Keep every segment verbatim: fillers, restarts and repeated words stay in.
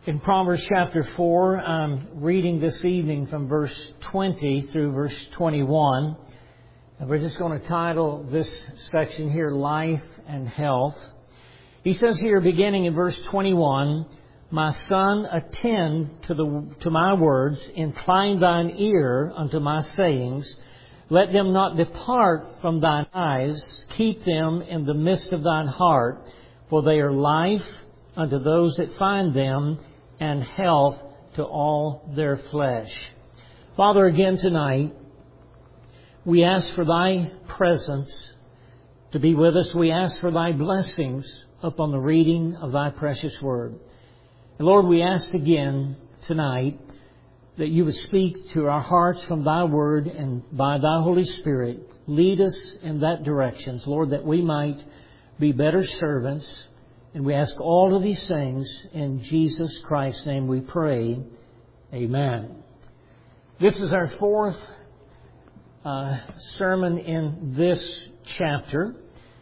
In Proverbs chapter four, I'm reading this evening from verse twenty through verse twenty-one. And we're just going to title this section here, Life and Health. He says here, beginning in verse twenty-one, "My son, attend to the to my words, incline thine ear unto my sayings. Let them not depart from thine eyes, keep them in the midst of thine heart, for they are life unto those that find them, and health to all their flesh." Father, again tonight, we ask for Thy presence to be with us. We ask for Thy blessings upon the reading of Thy precious Word. And Lord, we ask again tonight that You would speak to our hearts from Thy Word, and by Thy Holy Spirit, lead us in that direction, Lord, that we might be better servants. And we ask all of these things in Jesus Christ's name we pray. Amen. This is our fourth uh, sermon in this chapter.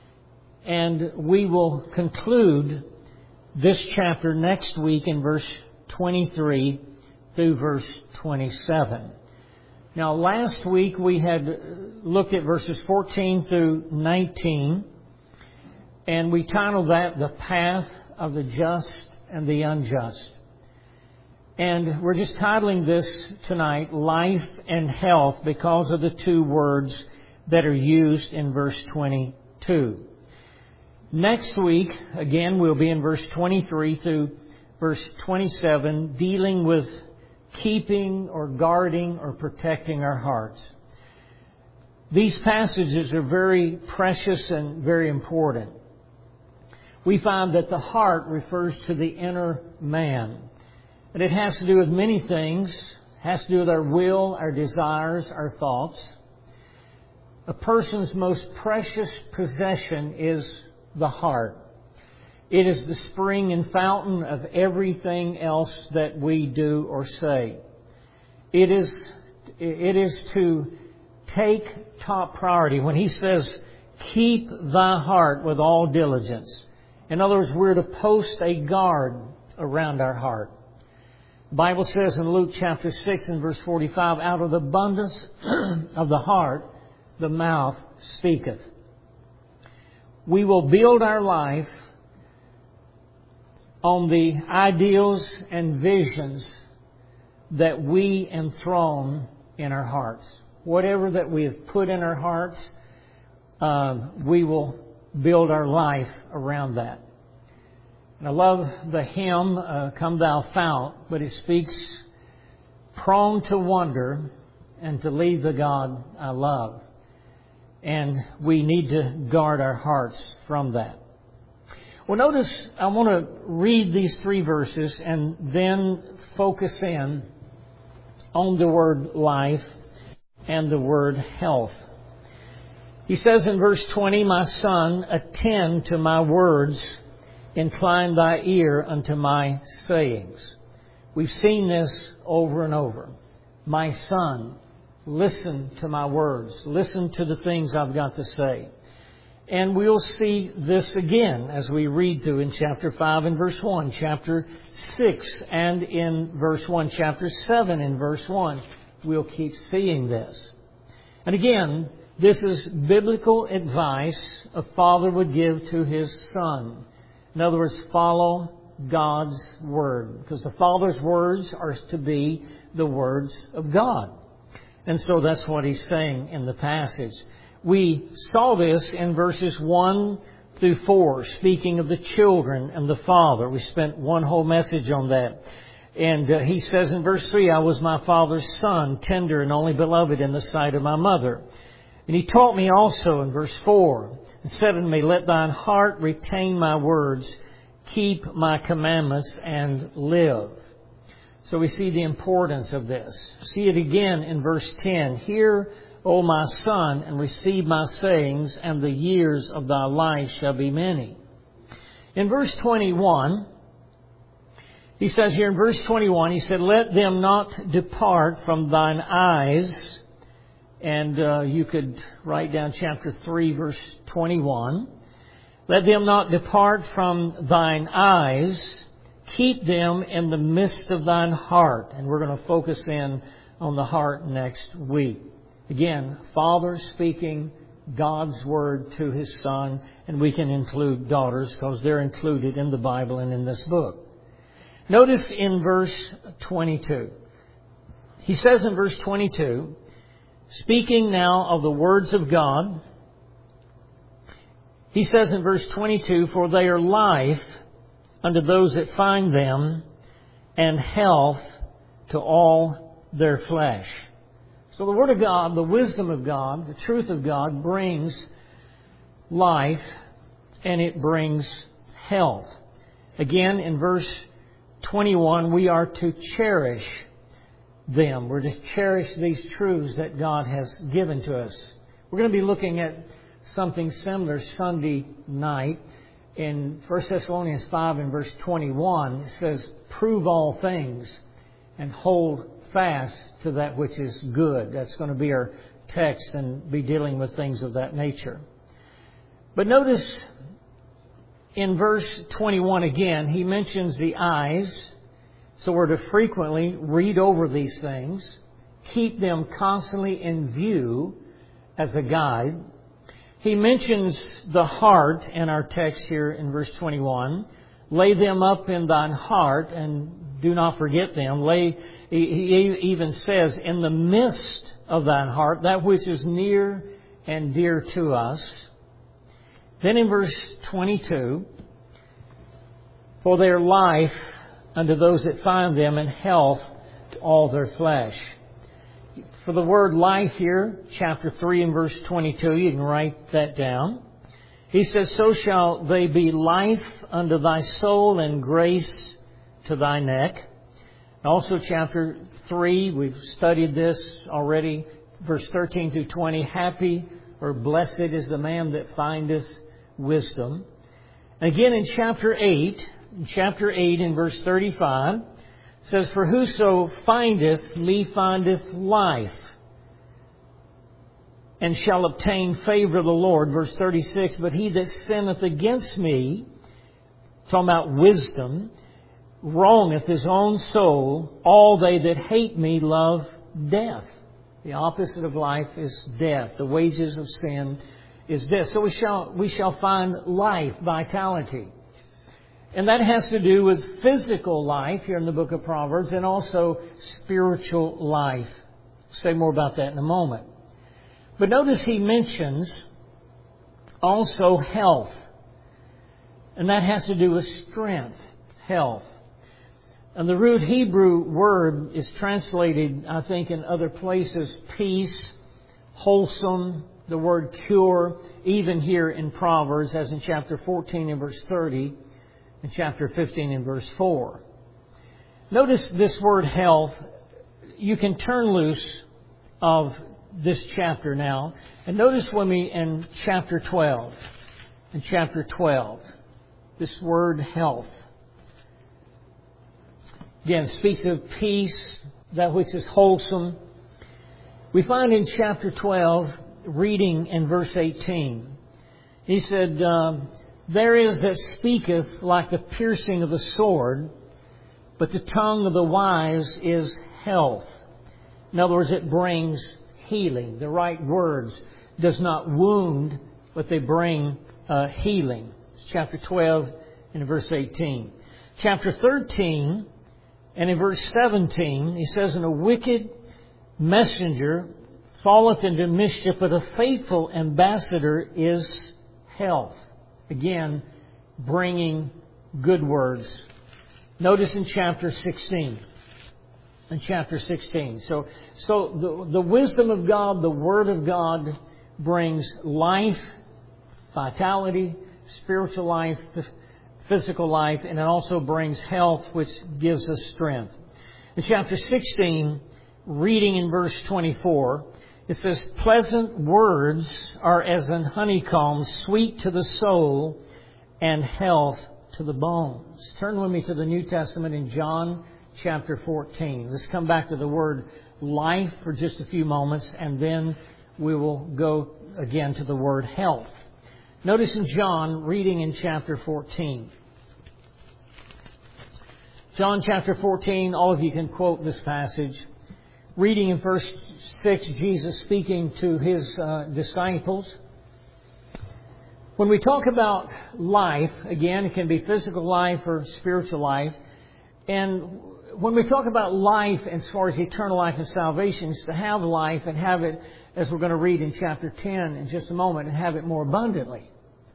And we will conclude this chapter next week in verse twenty-three through verse twenty-seven. Now, last week we had looked at verses fourteen through nineteen. And we titled that, "The Path of the Just and the Unjust." And we're just titling this tonight, Life and Health, because of the two words that are used in verse twenty-two. Next week, again, we'll be in verse twenty-three through verse twenty-seven, dealing with keeping or guarding or protecting our hearts. These passages are very precious and very important. We find that the heart refers to the inner man. And it has to do with many things. It has to do with our will, our desires, our thoughts. A person's most precious possession is the heart. It is the spring and fountain of everything else that we do or say. It is, it is to take top priority. When he says, "Keep thy heart with all diligence." In other words, we're to post a guard around our heart. The Bible says in Luke chapter six and verse forty-five, "Out of the abundance of the heart, the mouth speaketh." We will build our life on the ideals and visions that we enthrone in our hearts. Whatever that we have put in our hearts, uh, we will build our life around that. And I love the hymn, uh, "Come Thou Fount," but it speaks, "Prone to wander and to leave the God I love." And we need to guard our hearts from that. Well, notice I want to read these three verses and then focus in on the word life and the word health. He says in verse twenty, "My son, attend to my words, incline thy ear unto my sayings." We've seen this over and over. My son, listen to my words. Listen to the things I've got to say. And we'll see this again as we read through in chapter five and verse one, chapter six and in verse one, chapter seven and verse one. We'll keep seeing this. And again, this is biblical advice a father would give to his son. In other words, follow God's Word. Because the Father's words are to be the words of God. And so that's what he's saying in the passage. We saw this in verses one through four, speaking of the children and the father. We spent one whole message on that. And uh, he says in verse three, "I was my father's son, tender and only beloved in the sight of my mother. And he taught me also," in verse four, "and said unto me, Let thine heart retain my words, keep my commandments, and live." So we see the importance of this. See it again in verse ten. "Hear, O my son, and receive my sayings, and the years of thy life shall be many." In verse twenty-one, he says here in verse twenty-one, he said, "Let them not depart from thine eyes." And uh, you could write down chapter three, verse twenty-one. "Let them not depart from thine eyes. Keep them in the midst of thine heart. And we're going to focus in on the heart next week. Again, Father speaking God's Word to His Son, and we can include daughters because they're included in the Bible and in this book. Notice in verse twenty-two. He says in verse twenty-two, speaking now of the words of God, he says in verse twenty-two, for they are life unto those that find them, and health to all their flesh. So the Word of God, the wisdom of God, the truth of God brings life and it brings health. Again, in verse twenty-one, we are to cherish them. We're to cherish these truths that God has given to us. We're going to be looking at something similar Sunday night. In First Thessalonians five and verse twenty-one, it says, prove all things and hold fast to that which is good. That's going to be our text and be dealing with things of that nature. But notice in verse twenty-one again, he mentions the eyes. So we're to frequently read over these things, keep them constantly in view as a guide. He mentions the heart in our text here in verse twenty-one. Lay them up in thine heart and do not forget them. Lay, he even says, in the midst of thine heart, that which is near and dear to us. Then in verse twenty-two, for their life unto those that find them, and health to all their flesh. For the word life here, chapter three and verse twenty-two, you can write that down. He says, so shall they be life unto thy soul and grace to thy neck. Also chapter three, we've studied this already, verse thirteen through twenty. Happy or blessed is the man that findeth wisdom. And again in chapter eight, in chapter eight in verse thirty-five, says, for whoso findeth me findeth life, and shall obtain favor of the Lord. Verse thirty-six, but he that sinneth against me, talking about wisdom, wrongeth his own soul. All they that hate me love death. The opposite of life is death. The wages of sin is death. So we shall, we shall find life, vitality. And that has to do with physical life here in the book of Proverbs, and also spiritual life. I'll say more about that in a moment. But notice he mentions also health. And that has to do with strength, health. And the root Hebrew word is translated, I think, in other places, peace, wholesome, the word cure, even here in Proverbs, as in chapter fourteen and verse thirty, and chapter fifteen and verse four. Notice this word health. You can turn loose of this chapter now. And notice with me in chapter twelve. In chapter twelve, this word health. Again, speaks of peace, that which is wholesome. We find in chapter twelve, reading in verse eighteen, he said, um, there is that speaketh like the piercing of a sword, but the tongue of the wise is health. In other words, it brings healing. The right words does not wound, but they bring uh, healing. It's chapter twelve and verse eighteen. Chapter thirteen and in verse seventeen, he says, and a wicked messenger falleth into mischief, but a faithful ambassador is health. Again, bringing good words. Notice in chapter sixteen. In chapter sixteen. So, so the, the wisdom of God, the Word of God brings life, vitality, spiritual life, physical life, and it also brings health, which gives us strength. In chapter sixteen, reading in verse twenty-four, it says, pleasant words are as an honeycomb, sweet to the soul and health to the bones. Turn with me to the New Testament in John chapter fourteen. Let's come back to the word life for just a few moments, and then we will go again to the word health. Notice in John, reading in chapter fourteen. John chapter fourteen, all of you can quote this passage. Reading in verse six, Jesus speaking to His uh, disciples. When we talk about life, again, it can be physical life or spiritual life. And when we talk about life as far as eternal life and salvation, is to have life and have it, as we're going to read in chapter ten in just a moment, and have it more abundantly.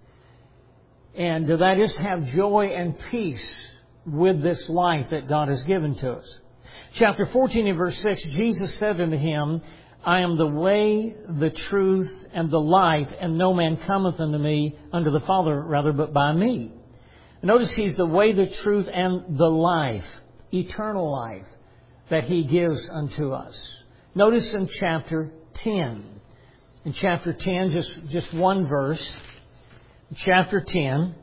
And that is to have joy and peace with this life that God has given to us. Chapter fourteen and verse six, Jesus said unto him, I am the way, the truth, and the life, and no man cometh unto me, unto the Father, rather, but by me. Notice He's the way, the truth, and the life, eternal life, that He gives unto us. Notice in chapter ten. In chapter ten, just, just one verse. Chapter ten.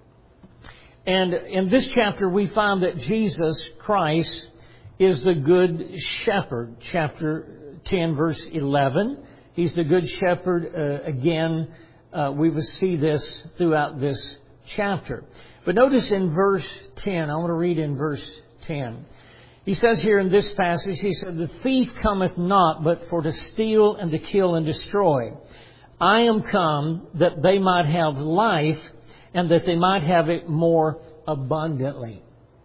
And in this chapter we find that Jesus Christ is the Good Shepherd. Chapter ten, verse eleven. He's the Good Shepherd. Uh, again, uh, we will see this throughout this chapter. But notice in verse ten, I want to read in verse ten. He says here in this passage, he said, the thief cometh not but for to steal and to kill and destroy. I am come that they might have life and that they might have it more abundantly.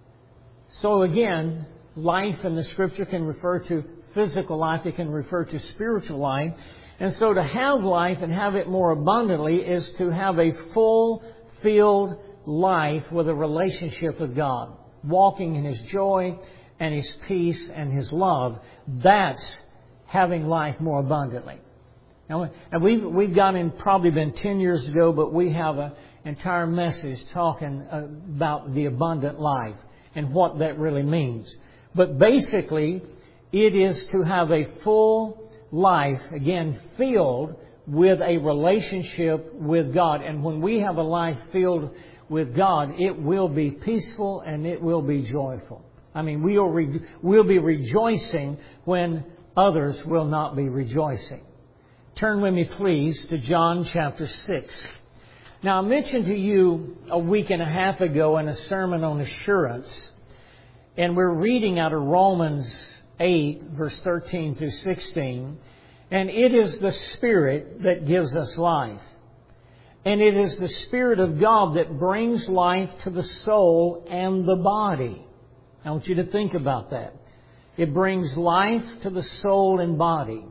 So again, life in the Scripture can refer to physical life. It can refer to spiritual life. And so to have life and have it more abundantly is to have a full-filled life with a relationship with God. Walking in His joy and His peace and His love. That's having life more abundantly. Now, and we've, we've got in, probably been ten years ago, but we have an entire message talking about the abundant life and what that really means. But basically, it is to have a full life, again, filled with a relationship with God. And when we have a life filled with God, it will be peaceful and it will be joyful. I mean, we'll, re- we'll be rejoicing when others will not be rejoicing. Turn with me, please, to John chapter six. Now, I mentioned to you a week and a half ago in a sermon on assurance, and we're reading out of Romans eight, verse thirteen through sixteen, and it is the Spirit that gives us life. And it is the Spirit of God that brings life to the soul and the body. I want you to think about that. It brings life to the soul and body.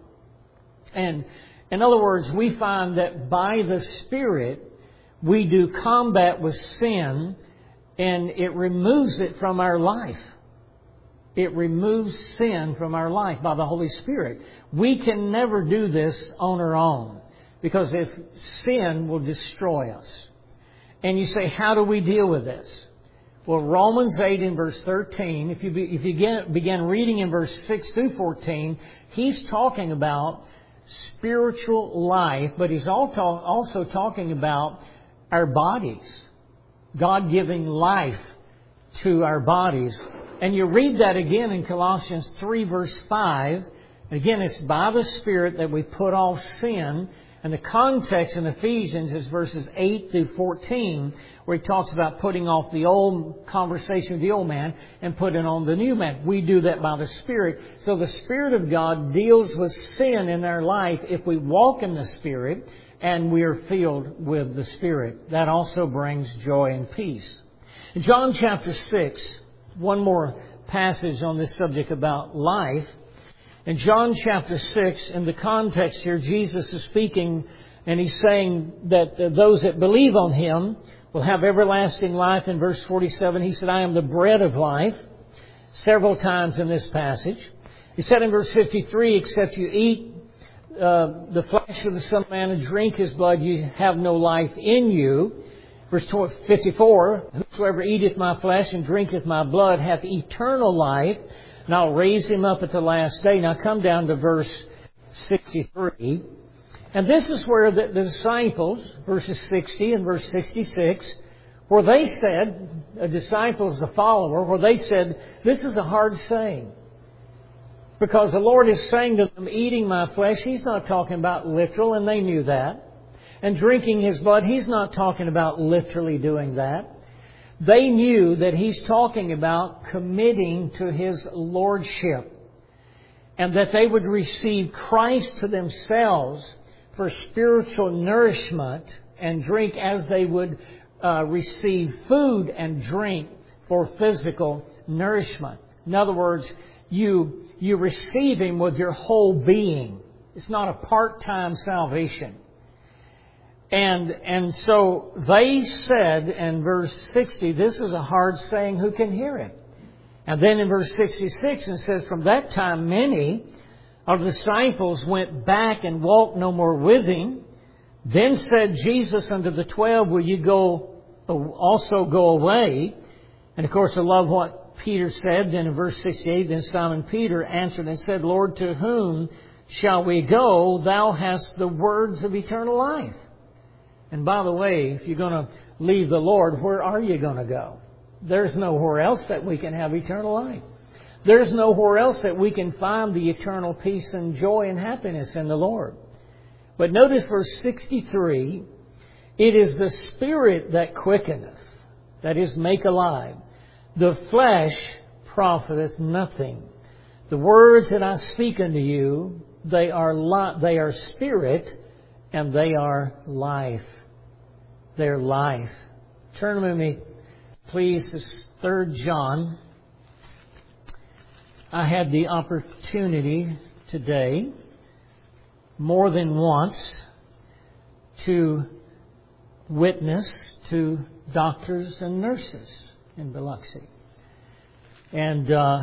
And in other words, we find that by the Spirit, we do combat with sin, and it removes it from our life. It removes sin from our life by the Holy Spirit. We can never do this on our own, because if sin will destroy us. And you say, how do we deal with this? Well, Romans eight in verse thirteen, if you, be, if you get, begin reading in verse six through fourteen, he's talking about spiritual life, but he's also talking about our bodies. God giving life to our bodies. And you read that again in Colossians three verse five. Again, it's by the Spirit that we put off sin. And the context in Ephesians is verses eight through fourteen, where he talks about putting off the old conversation of the old man and putting on the new man. We do that by the Spirit. So the Spirit of God deals with sin in our life if we walk in the Spirit and we are filled with the Spirit. That also brings joy and peace. In John chapter six, one more passage on this subject about life. In John chapter six, in the context here, Jesus is speaking and He's saying that uh, those that believe on Him will have everlasting life. In verse forty-seven, He said, I am the bread of life, several times in this passage. He said in verse fifty-three, except you eat uh, the flesh of the Son of Man and drink His blood, you have no life in you. Verse fifty-four, whosoever eateth my flesh and drinketh my blood hath eternal life, and I'll raise him up at the last day. Now come down to verse sixty-three. And this is where the, the disciples, verses sixty and verse sixty-six, where they said, a disciple is a follower, where they said, this is a hard saying. Because the Lord is saying to them, eating my flesh, He's not talking about literal, and they knew that. And drinking His blood, He's not talking about literally doing that. They knew that he's talking about committing to his lordship, and that they would receive Christ to themselves for spiritual nourishment and drink as they would uh, receive food and drink for physical nourishment. In other words, you you receive Him with your whole being. It's not a part-time salvation. And and so they said in verse sixty, this is a hard saying, who can hear it? And then in verse sixty-six, it says, from that time many of the disciples went back and walked no more with Him. Then said Jesus unto the twelve, will you go also go away? And of course, I love what Peter said. Then in verse sixty-eight, then Simon Peter answered and said, Lord, to whom shall we go? Thou hast the words of eternal life. And by the way, if you're going to leave the Lord, where are you going to go? There's nowhere else that we can have eternal life. There's nowhere else that we can find the eternal peace and joy and happiness in the Lord. But notice verse sixty-three, it is the Spirit that quickeneth, that is, make alive. The flesh profiteth nothing. The words that I speak unto you, they are li- they are spirit and they are life. They are life. Turn with me, please, to Third John. I had the opportunity today, more than once, to witness to doctors and nurses in Biloxi. And uh,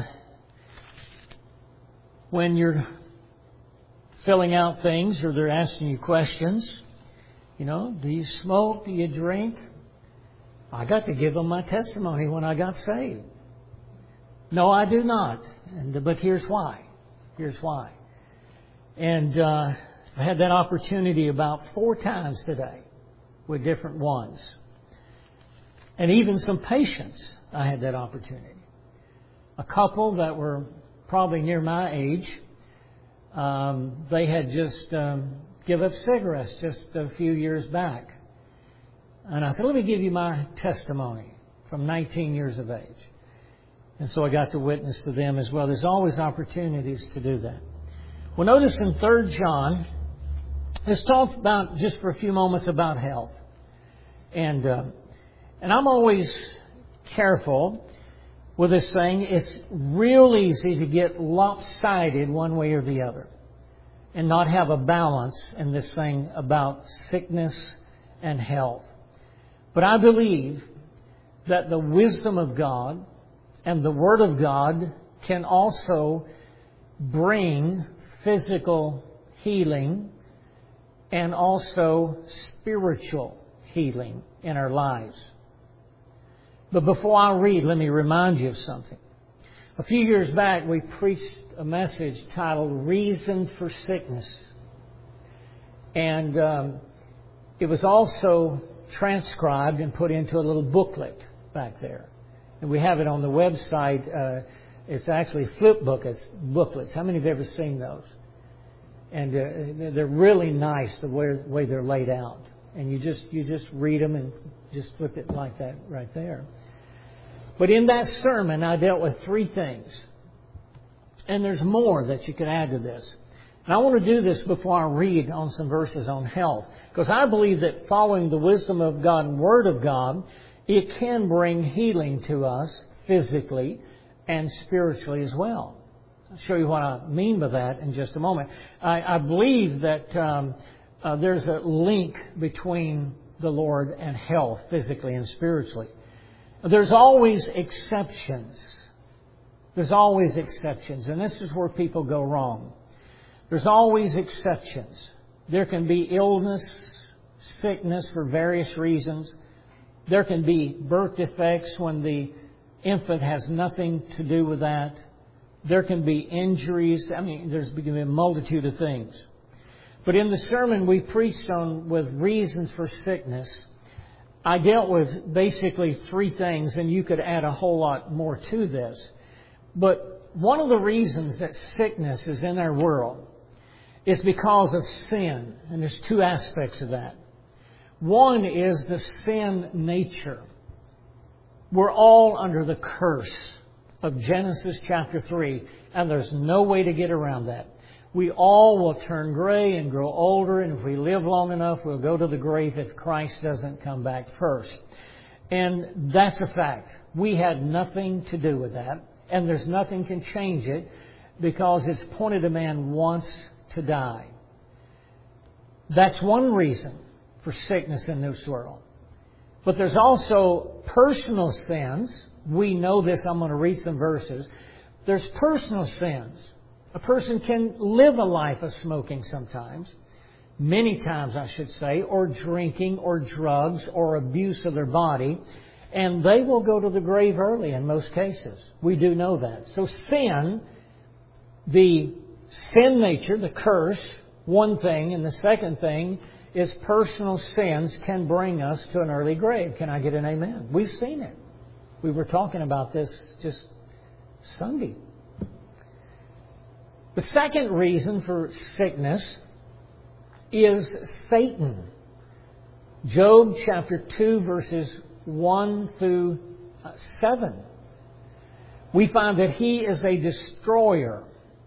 when you're filling out things or they're asking you questions, you know, do you smoke? Do you drink? I got to give them my testimony when I got saved. No, I do not. And, but here's why. Here's why. And uh, I had that opportunity about four times today with different ones. And even some patients, I had that opportunity. A couple that were probably near my age, um, they had just um, give up cigarettes just a few years back. And I said, let me give you my testimony from nineteen years of age. And so I got to witness to them as well. There's always opportunities to do that. Well, notice in Third John, let's talk about, just for a few moments, about health. And uh, and I'm always careful with this thing. It's real easy to get lopsided one way or the other and not have a balance in this thing about sickness and health. But I believe that the wisdom of God and the Word of God can also bring physical healing and also spiritual healing in our lives. But before I read, let me remind you of something. A few years back, we preached a message titled Reasons for Sickness. And um, it was also transcribed and put into a little booklet back there. And we have it on the website. Uh, it's actually flip book, it's booklets. How many have ever seen those? And uh, they're really nice the way, way they're laid out. And you just you just read them and just flip it like that right there. But in that sermon, I dealt with three things. And there's more that you could add to this. And I want to do this before I read on some verses on health. Because I believe that following the wisdom of God and Word of God, it can bring healing to us physically and spiritually as well. I'll show you what I mean by that in just a moment. I, I believe that um, uh, there's a link between the Lord and health physically and spiritually. There's always exceptions. There's always exceptions. And this is where people go wrong. There's always exceptions. There can be illness, sickness for various reasons. There can be birth defects when the infant has nothing to do with that. There can be injuries. I mean, there's going to be a multitude of things. But in the sermon we preached on with reasons for sickness, I dealt with basically three things, and you could add a whole lot more to this. But one of the reasons that sickness is in our world is because of sin. And there's two aspects of that. One is the sin nature. We're all under the curse of Genesis chapter three, and there's no way to get around that. We all will turn gray and grow older, and if we live long enough, we'll go to the grave if Christ doesn't come back first. And that's a fact. We had nothing to do with that, and there's nothing can change it because it's appointed a man once to die. That's one reason for sickness in this world. But there's also personal sins. We know this. I'm going to read some verses. There's personal sins. A person can live a life of smoking sometimes, many times I should say, or drinking or drugs or abuse of their body, and they will go to the grave early in most cases. We do know that. So sin, the sin nature, the curse, one thing, and the second thing is personal sins can bring us to an early grave. Can I get an amen? We've seen it. We were talking about this just Sunday. The second reason for sickness is Satan. Job chapter two verses one through seven. We find that he is a destroyer.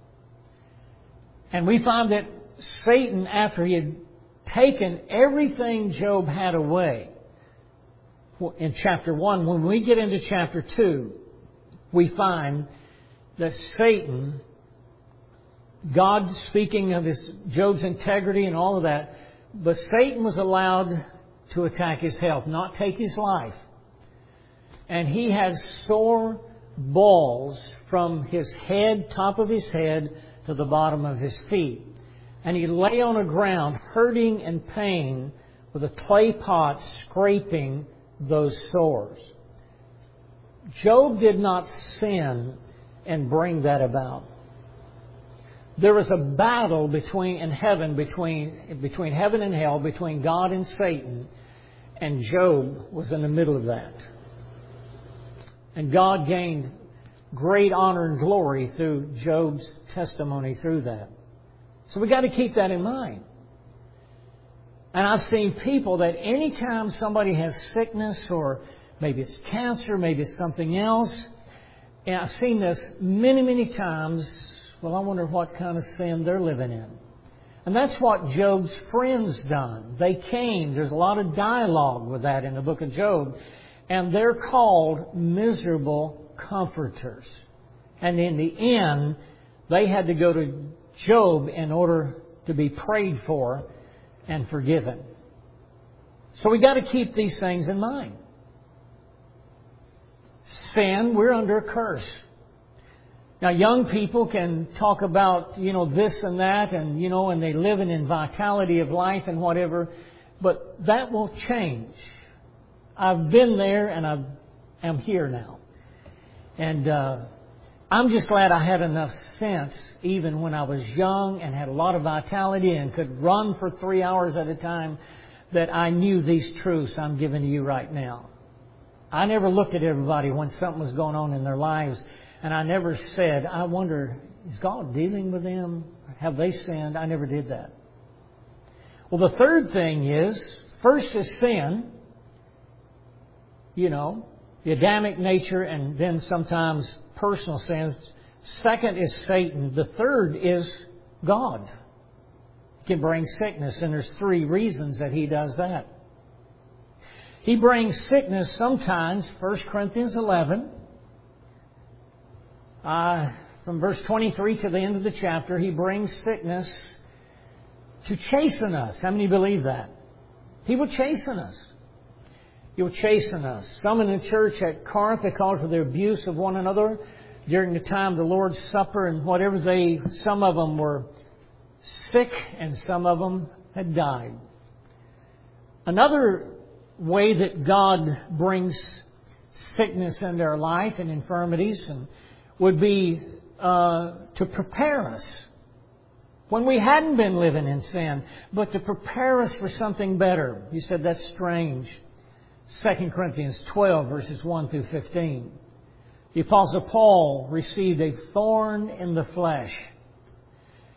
And we find that Satan, after he had taken everything Job had away in chapter one, when we get into chapter two, we find that Satan, God speaking of his Job's integrity and all of that, but Satan was allowed to attack his health, not take his life. And he had sore balls from his head, top of his head, to the bottom of his feet. And he lay on the ground, hurting and pain, with a clay pot scraping those sores. Job did not sin and bring that about. There was a battle between in heaven, between between heaven and hell, between God and Satan, and Job was in the middle of that. And God gained great honor and glory through Job's testimony through that. So we've got to keep that in mind. And I've seen people that anytime somebody has sickness, or maybe it's cancer, maybe it's something else, and I've seen this many, many times. Well, I wonder what kind of sin they're living in. And that's what Job's friends done. They came. There's a lot of dialogue with that in the book of Job. And they're called miserable comforters. And in the end, they had to go to Job in order to be prayed for and forgiven. So we got to keep these things in mind. Sin, we're under a curse. Now, young people can talk about, you know, this and that, and, you know, and they live in vitality of life and whatever, but that will change. I've been there, and I am here now. And uh, I'm just glad I had enough sense, even when I was young and had a lot of vitality and could run for three hours at a time, that I knew these truths I'm giving to you right now. I never looked at everybody when something was going on in their lives, and I never said, I wonder, is God dealing with them? Have they sinned? I never did that. Well, the third thing is, first is sin, you know, the Adamic nature, and then sometimes personal sins. Second is Satan. The third is God. He can bring sickness, and there's three reasons that he does that. He brings sickness sometimes, First Corinthians eleven. Uh, from verse twenty-three to the end of the chapter, he brings sickness to chasten us. How many believe that? He will chasten us. He will chasten us. Some in the church at Corinth, because of their abuse of one another during the time of the Lord's Supper and whatever, they, some of them were sick and some of them had died. Another way that God brings sickness into our life and infirmities and would be uh, to prepare us when we hadn't been living in sin, but to prepare us for something better. You said that's strange. Second Corinthians twelve, verses one through fifteen. The Apostle Paul received a thorn in the flesh.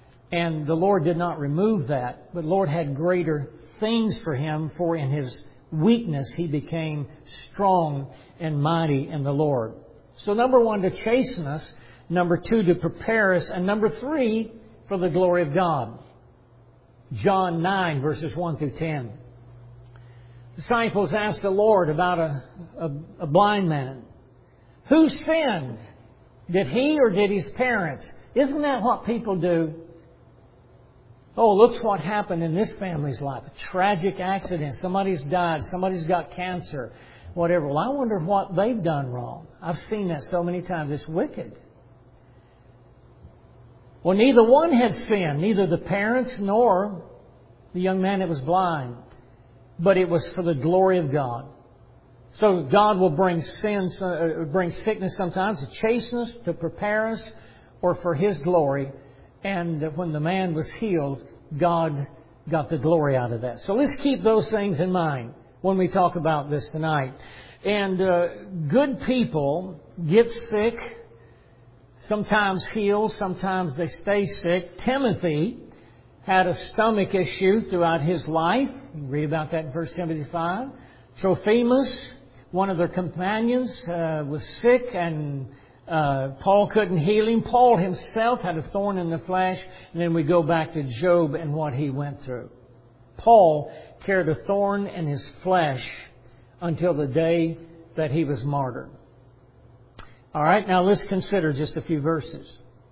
And the Lord did not remove that, but the Lord had greater things for him, for in his weakness he became strong and mighty in the Lord. So number one, to chasten us. Number two, to prepare us. And number three, for the glory of God. John nine, verses one through ten. Disciples asked the Lord about a, a, a blind man. Who sinned? Did he or did his parents? Isn't that what people do? Oh, look what happened in this family's life. A tragic accident. Somebody's died. Somebody's got cancer. Whatever. Well, I wonder what they've done wrong. I've seen that so many times. It's wicked. Well, neither one had sinned. Neither the parents nor the young man that was blind. But it was for the glory of God. So God will bring sins, uh, bring sickness sometimes to chasten us, to prepare us, or for His glory. And when the man was healed, God got the glory out of that. So let's keep those things in mind when we talk about this tonight. And uh, good people get sick, sometimes heal, sometimes they stay sick. Timothy had a stomach issue throughout his life. You can read about that in First Timothy five. Trophimus, one of their companions, uh, was sick and uh, Paul couldn't heal him. Paul himself had a thorn in the flesh. And then we go back to Job and what he went through. Paul carried a thorn in his flesh until the day that he was martyred. All right, now let's consider just a few verses.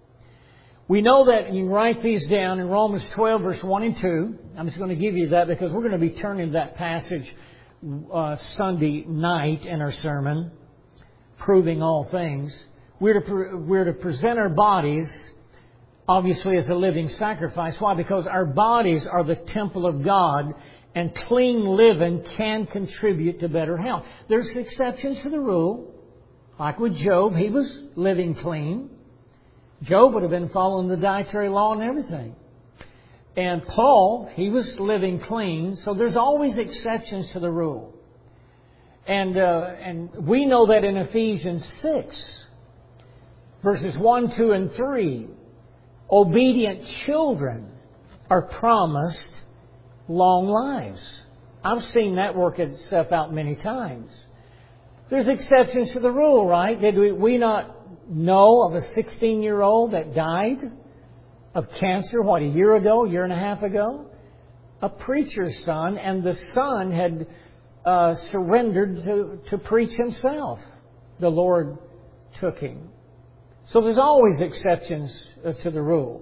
We know that, you can write these down in Romans twelve, verse one and two. I'm just going to give you that because we're going to be turning to that passage uh, Sunday night in our sermon, proving all things. We're to, pre- we're to present our bodies, obviously, as a living sacrifice. Why? Because our bodies are the temple of God, and clean living can contribute to better health. There's exceptions to the rule. Like with Job, he was living clean. Job would have been following the dietary law and everything. And Paul, he was living clean. So there's always exceptions to the rule. And uh, and we know that in Ephesians six, verses one, two, and three, obedient children are promised long lives. I've seen that work itself out many times. There's exceptions to the rule, right? Did we, we not know of a sixteen-year-old that died of cancer, what, a year ago, a year and a half ago? A preacher's son, and the son had uh, surrendered to, to preach himself. The Lord took him. So there's always exceptions to the rule.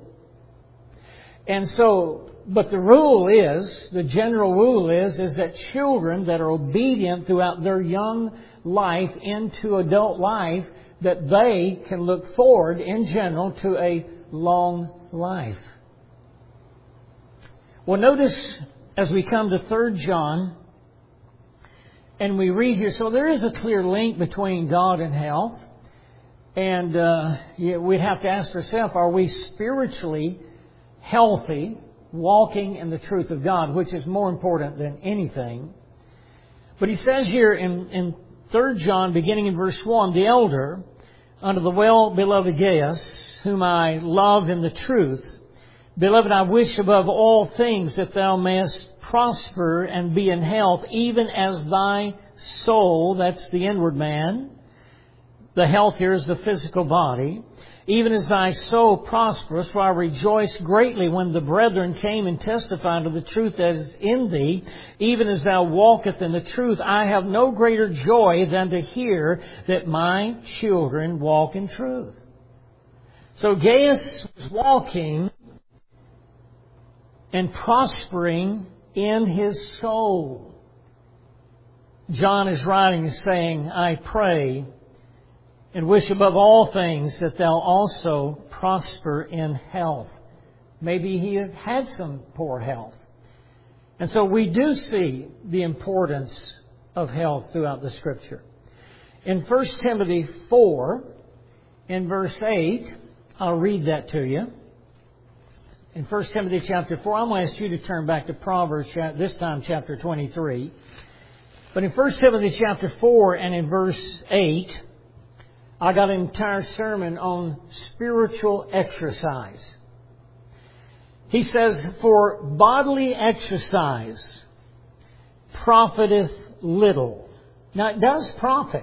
And so, but the rule is, the general rule is, is that children that are obedient throughout their young life into adult life, that they can look forward in general to a long life. Well, notice as we come to Third John, and we read here, so there is a clear link between God and health. And uh, we have to ask ourselves, are we spiritually healthy, walking in the truth of God, which is more important than anything? But he says here in, in Third John, beginning in verse one, the elder, unto the well-beloved Gaius, whom I love in the truth, beloved, I wish above all things that thou mayest prosper and be in health, even as thy soul, that's the inward man, the health here is the physical body, even as thy soul prospereth, for I rejoice greatly when the brethren came and testified of the truth that is in thee, even as thou walkest in the truth. I have no greater joy than to hear that my children walk in truth. So Gaius was walking and prospering in his soul. John is writing saying, I pray and wish above all things that thou also prosper in health. Maybe he has had some poor health. And so we do see the importance of health throughout the Scripture. In First Timothy four, in verse eight, I'll read that to you. In First Timothy chapter four, I'm going to ask you to turn back to Proverbs, this time chapter twenty-three. But in First Timothy chapter four and in verse eight, I got an entire sermon on spiritual exercise. He says, for bodily exercise profiteth little. Now, it does profit.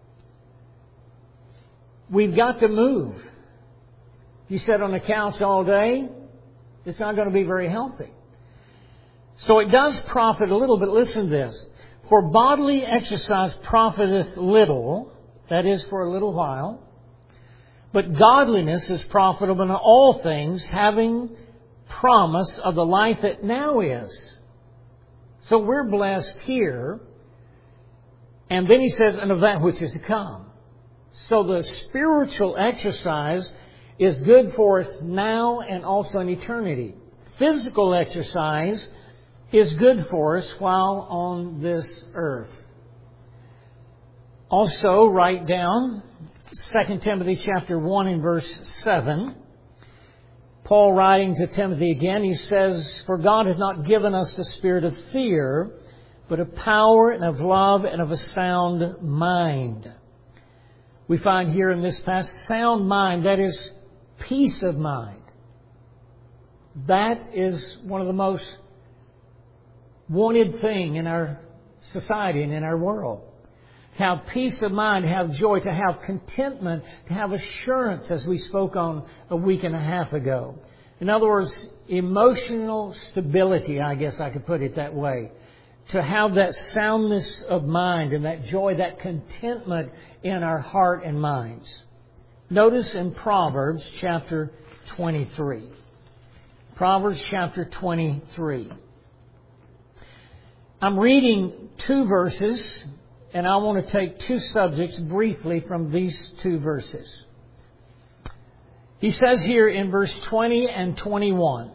We've got to move. If you sit on the couch all day, it's not going to be very healthy. So it does profit a little, but listen to this. For bodily exercise profiteth little, that is for a little while, but godliness is profitable in all things, having promise of the life that now is. So we're blessed here. And then he says, and of that which is to come. So the spiritual exercise is good for us now and also in eternity. Physical exercise is good for us while on this earth. Also, write down Second Timothy chapter one and verse seven. Paul writing to Timothy again, he says, for God hath not given us the spirit of fear, but of power and of love and of a sound mind. We find here in this passage, sound mind, that is peace of mind. That is one of the most wanted thing in our society and in our world. To have peace of mind, to have joy, to have contentment, to have assurance, as we spoke on a week and a half ago. In other words, emotional stability, I guess I could put it that way. To have that soundness of mind and that joy, that contentment in our heart and minds. Notice in Proverbs chapter twenty-three. Proverbs chapter twenty-three. I'm reading two verses, and I want to take two subjects briefly from these two verses. He says here in verse twenty and twenty-one,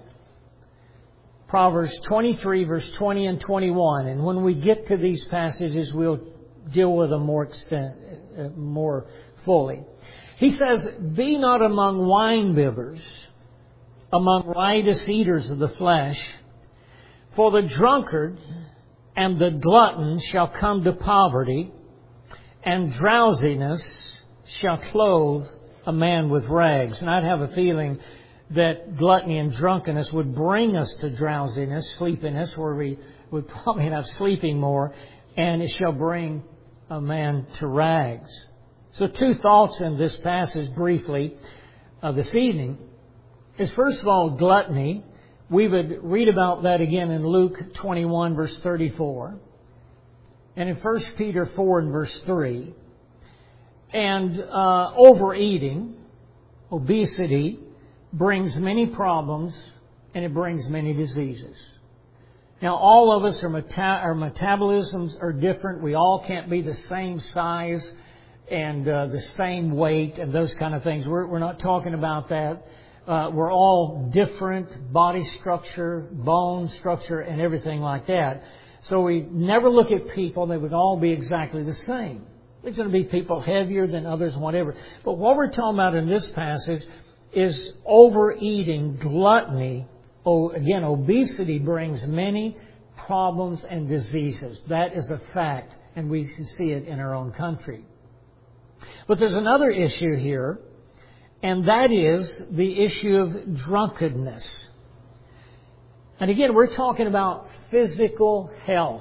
Proverbs twenty-three, verse twenty and twenty-one, and when we get to these passages, we'll deal with them more extent, uh, more fully. He says, be not among winebibbers, among riotous eaters of the flesh, for the drunkard and the glutton shall come to poverty, and drowsiness shall clothe a man with rags. And I'd have a feeling that gluttony and drunkenness would bring us to drowsiness, sleepiness, where we would probably end up sleeping more, and it shall bring a man to rags. So two thoughts in this passage briefly uh, this evening is, first of all, gluttony. We would read about that again in Luke twenty-one, verse thirty-four, and in First Peter four and verse three. And uh, overeating, obesity, brings many problems, and it brings many diseases. Now, all of us, are meta- our metabolisms are different. We all can't be the same size and uh, the same weight and those kind of things. We're, we're not talking about that. Uh, we're all different, body structure, bone structure, and everything like that. So we never look at people that would all be exactly the same. There's going to be people heavier than others, whatever. But what we're talking about in this passage is overeating, gluttony. Oh, again, obesity brings many problems and diseases. That is a fact, and we can see it in our own country. But there's another issue here, and that is the issue of drunkenness. And again, we're talking about physical health.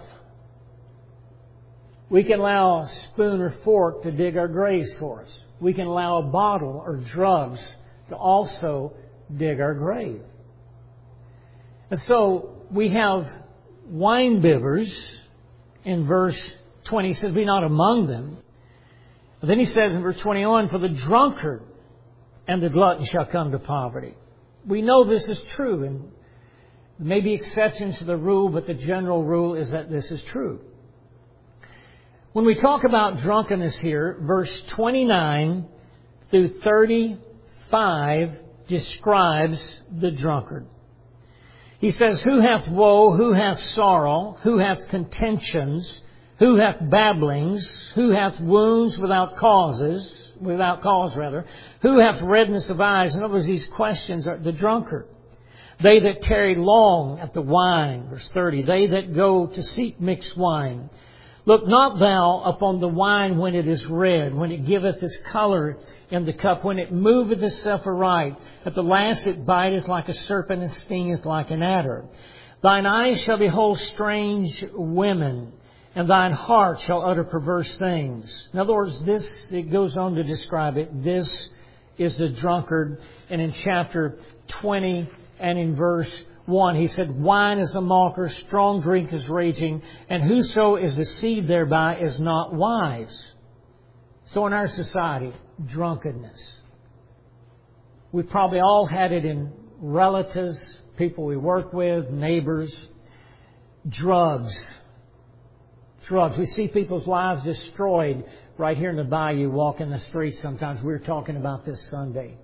We can allow a spoon or fork to dig our graves for us. We can allow a bottle or drugs to also dig our grave. And so we have wine bibbers in verse twenty. He says, be not among them. And then he says in verse twenty-one, for the drunkard and the glutton shall come to poverty. We know this is true, and there may be exceptions to the rule, but the general rule is that this is true. When we talk about drunkenness here, verse twenty-nine through thirty-five describes the drunkard. He says, who hath woe, who hath sorrow, who hath contentions, who hath babblings, who hath wounds without causes, without cause rather, who hath redness of eyes. In other words, these questions are the drunkard. They that tarry long at the wine, verse thirty, they that go to seek mixed wine. Look not thou upon the wine when it is red, when it giveth its colour in the cup, when it moveth itself aright. At the last it biteth like a serpent and stingeth like an adder. Thine eyes shall behold strange women, and thine heart shall utter perverse things. In other words, this, it goes on to describe it. This is the drunkard. And in chapter twenty and in verse one, he said, wine is a mocker, strong drink is raging, and whoso is deceived thereby is not wise. So in our society, drunkenness. We've probably all had it in relatives, people we work with, neighbors. Drugs. Drugs. We see people's lives destroyed right here in the bayou, walking the streets sometimes. We were talking about this Sunday.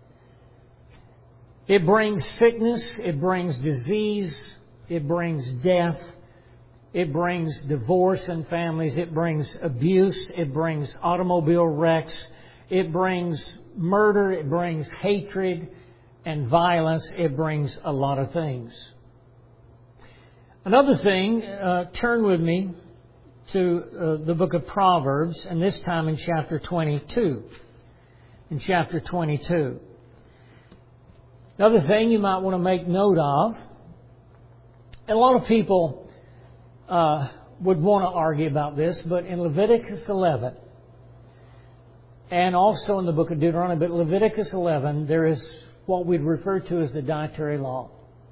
It brings sickness. It brings disease. It brings death. It brings divorce in families. It brings abuse. It brings automobile wrecks. It brings murder. It brings hatred and violence. It brings a lot of things. Another thing, uh, turn with me to uh, the book of Proverbs, and this time in chapter twenty-two. In chapter twenty-two. Another thing you might want to make note of, and a lot of people uh, would want to argue about this, but in Leviticus eleven, and also in the book of Deuteronomy, but Leviticus eleven, there is what we'd refer to as the dietary law.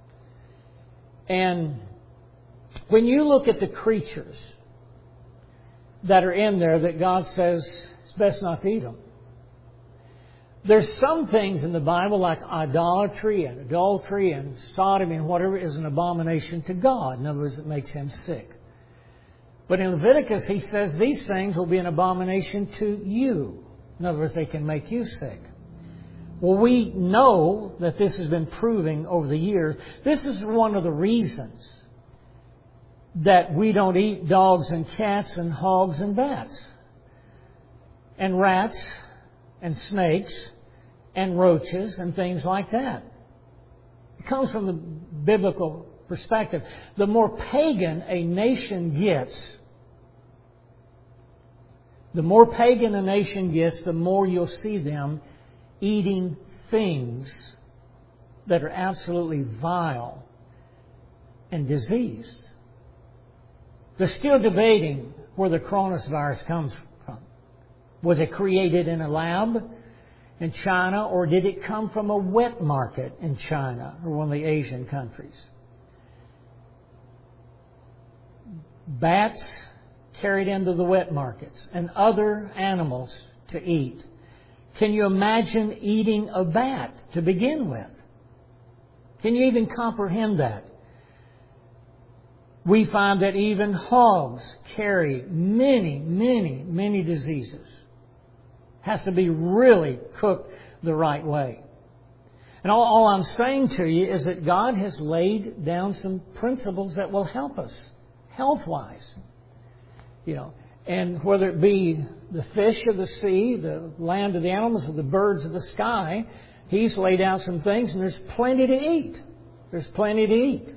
And when you look at the creatures that are in there that God says it's best not to eat them, there's some things in the Bible like idolatry and adultery and sodomy and whatever is an abomination to God. In other words, it makes Him sick. But in Leviticus, He says these things will be an abomination to you. In other words, they can make you sick. Well, we know that this has been proving over the years. This is one of the reasons that we don't eat dogs and cats and hogs and bats and rats and snakes and roaches and things like that. It comes from the biblical perspective. The more pagan a nation gets, the more pagan a nation gets, the more you'll see them eating things that are absolutely vile and diseased. They're still debating where the coronavirus comes from. Was it created in a lab in China, or did it come from a wet market in China or one of the Asian countries? Bats carried into the wet markets and other animals to eat. Can you imagine eating a bat to begin with? Can you even comprehend that? We find that even hogs carry many, many, many diseases. Has to be really cooked the right way. And all, all I'm saying to you is that God has laid down some principles that will help us health-wise. You know, and whether it be the fish of the sea, the land of the animals, or the birds of the sky, He's laid out some things, and there's plenty to eat. There's plenty to eat.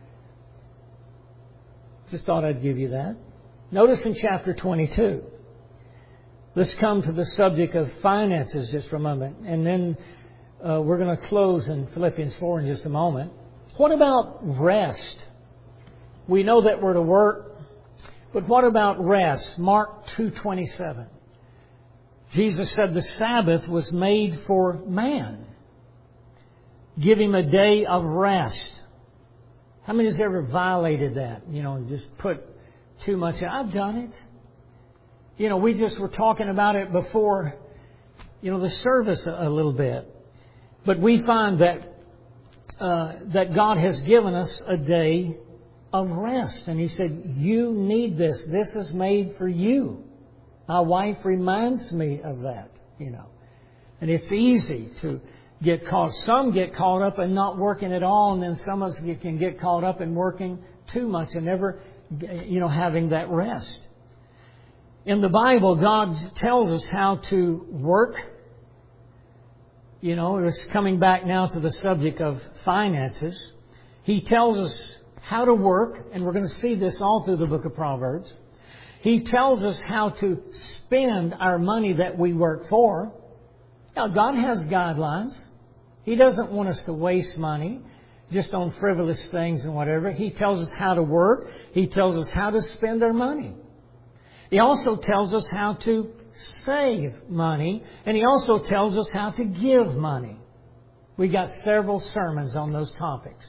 Just thought I'd give you that. Notice in chapter twenty-two. Let's come to the subject of finances just for a moment. And then uh, we're going to close in Philippians four in just a moment. What about rest? We know that we're to work. But what about rest? Mark two twenty-seven. Jesus said the Sabbath was made for man. Give him a day of rest. How many has ever violated that? You know, and just put too much. I've done it. You know, we just were talking about it before, you know, the service a, a little bit. But we find that uh, that God has given us a day of rest. And He said, you need this. This is made for you. My wife reminds me of that, you know. And it's easy to get caught. Some get caught up in not working at all, and then some of us can get caught up in working too much and never, you know, having that rest. In the Bible, God tells us how to work. You know, it's coming back now to the subject of finances. He tells us how to work, and we're going to see this all through the book of Proverbs. He tells us how to spend our money that we work for. Now, God has guidelines. He doesn't want us to waste money. just on frivolous things and whatever. He tells us how to work. He tells us how to spend our money. He also tells us how to save money. And He also tells us how to give money. We got several sermons on those topics.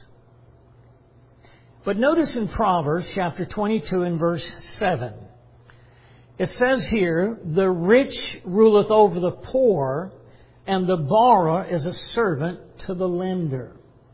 But notice in Proverbs chapter twenty-two and verse seven. It says here, the rich ruleth over the poor, and the borrower is a servant to the lender.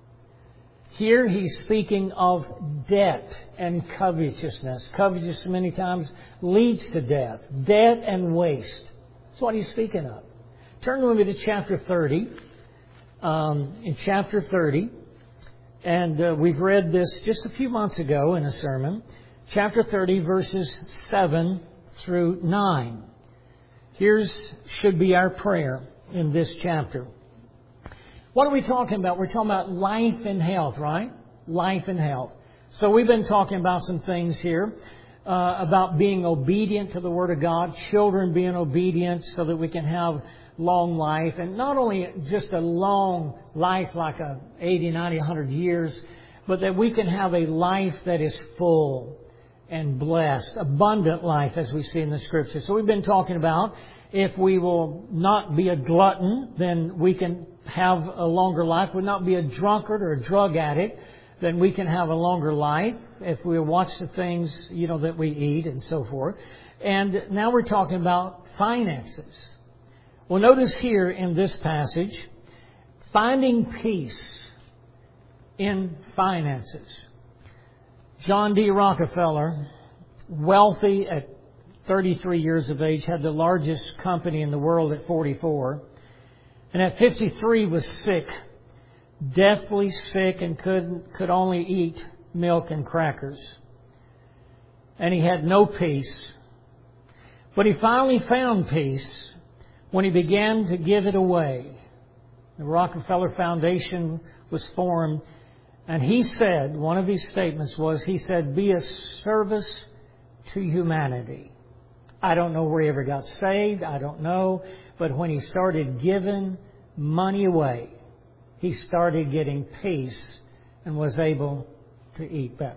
Here he's speaking of debt and covetousness. Covetousness many times leads to death. Debt and waste. That's what he's speaking of. Turn with me to chapter thirty. Um, in chapter thirty, and uh, we've read this just a few months ago in a sermon. Chapter thirty, verses seven through nine. Here's should be our prayer in this chapter. What are we talking about? We're talking about life and health, right? Life and health. So we've been talking about some things here uh, about being obedient to the Word of God, children being obedient so that we can have long life, and not only just a long life like a eighty, ninety, one hundred years, but that we can have a life that is full and blessed, abundant life as we see in the Scripture. So we've been talking about if we will not be a glutton, then we can have a longer life. We'll not be a drunkard or a drug addict, then we can have a longer life if we watch the things, you know, that we eat and so forth. And now we're talking about finances. Well, notice here in this passage, finding peace in finances. John D. Rockefeller, wealthy at thirty-three years of age, had the largest company in the world at forty-four. And at fifty-three was sick, deathly sick, and could, could only eat milk and crackers. And he had no peace. But he finally found peace when he began to give it away. The Rockefeller Foundation was formed, and he said, one of his statements was, he said, be a service to humanity. I don't know where he ever got saved, I don't know, but when he started giving money away, he started getting peace and was able to eat better.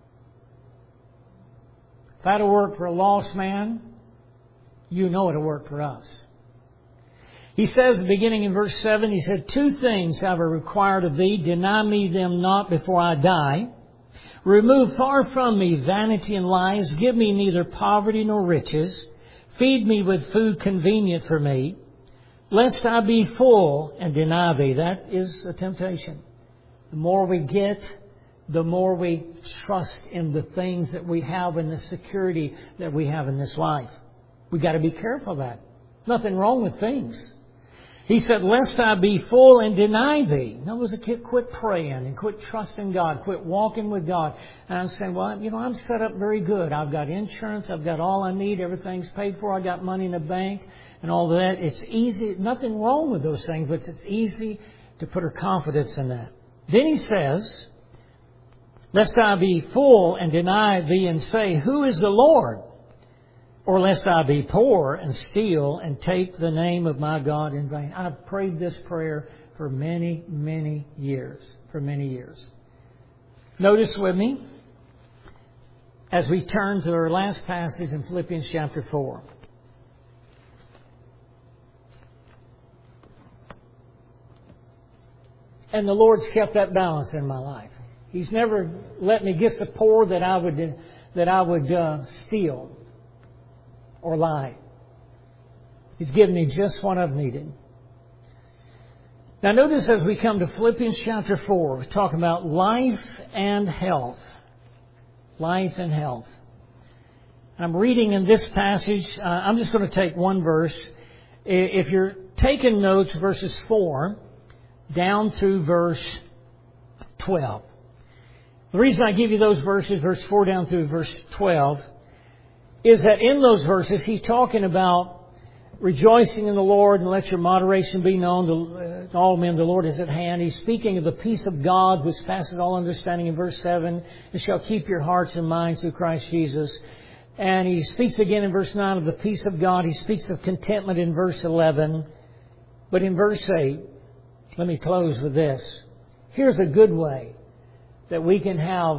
If that'll work for a lost man, you know it'll work for us. He says, beginning in verse seven, he said, two things have I required of thee, deny me them not before I die. Remove far from me vanity and lies, give me neither poverty nor riches. Feed me with food convenient for me, lest I be full and deny thee. That is a temptation. The more we get, the more we trust in the things that we have and the security that we have in this life. We've got to be careful of that. Nothing wrong with things. He said, lest I be full and deny thee. In other words, quit praying and quit trusting God. Quit walking with God. And I'm saying, well, you know, I'm set up very good. I've got insurance. I've got all I need. Everything's paid for. I got money in the bank and all that. It's easy. Nothing wrong with those things, but it's easy to put our confidence in that. Then he says, lest I be full and deny thee and say, who is the Lord? Or lest I be poor and steal and take the name of my God in vain. I've prayed this prayer for many, many years. For many years. Notice with me, as we turn to our last passage in Philippians chapter four. And the Lord's kept that balance in my life. He's never let me get so poor that I would, that I would uh, steal or lie. He's given me just what I've needed. Now notice as we come to Philippians chapter four, we're talking about life and health. Life and health. I'm reading in this passage, uh, I'm just going to take one verse. If you're taking notes, verses four down through verse twelve. The reason I give you those verses, verse four down through verse twelve, is that in those verses he's talking about rejoicing in the Lord and let your moderation be known to, to all men. The Lord is at hand. He's speaking of the peace of God which passes all understanding in verse seven. It shall keep your hearts and minds through Christ Jesus. And he speaks again in verse nine of the peace of God. He speaks of contentment in verse eleven. But in verse eight, let me close with this. Here's a good way that we can have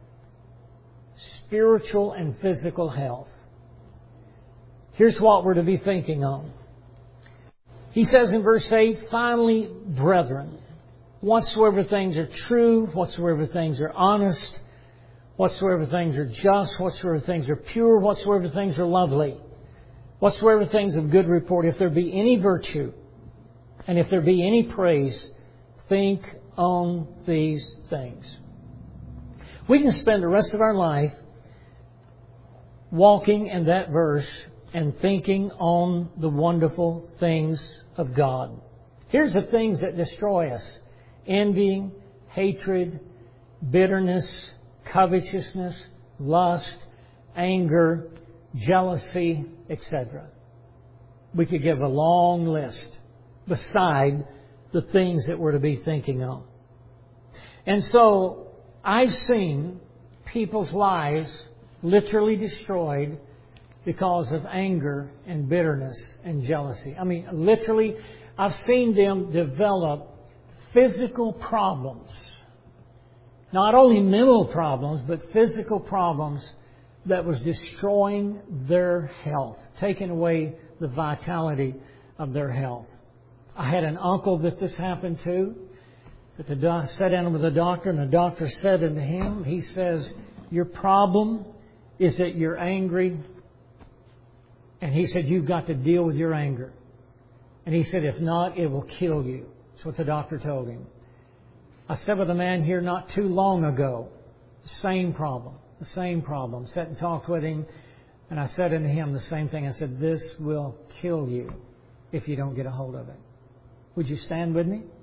spiritual and physical health. Here's what we're to be thinking on. He says in verse eight, finally, brethren, whatsoever things are true, whatsoever things are honest, whatsoever things are just, whatsoever things are pure, whatsoever things are lovely, whatsoever things of good report, if there be any virtue, and if there be any praise, think on these things. We can spend the rest of our life walking in that verse and thinking on the wonderful things of God. Here's the things that destroy us: envying, hatred, bitterness, covetousness, lust, anger, jealousy, et cetera. We could give a long list beside the things that we're to be thinking on. And so I've seen people's lives literally destroyed because of anger and bitterness and jealousy. I mean, literally, I've seen them develop physical problems. Not only mental problems, but physical problems that was destroying their health, taking away the vitality of their health. I had an uncle that this happened to, that the doc, sat down with the doctor, and the doctor said unto him, he says, your problem is that you're angry. And he said, you've got to deal with your anger. And he said, if not, it will kill you. That's what the doctor told him. I sat with a man here not too long ago. Same problem. The same problem. Sat and talked with him. And I said unto him the same thing. I said, this will kill you if you don't get a hold of it. Would you stand with me?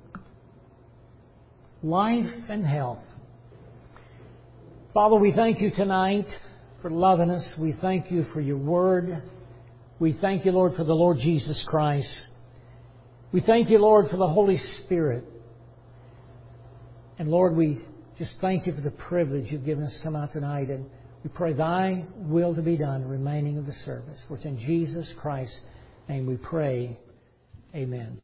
Life and health. Father, we thank you tonight for loving us. We thank you for your word. We thank you, Lord, for the Lord Jesus Christ. We thank you, Lord, for the Holy Spirit. And Lord, we just thank you for the privilege you've given us to come out tonight. And we pray thy will to be done, remaining of the service. For it's in Jesus Christ's name we pray. Amen.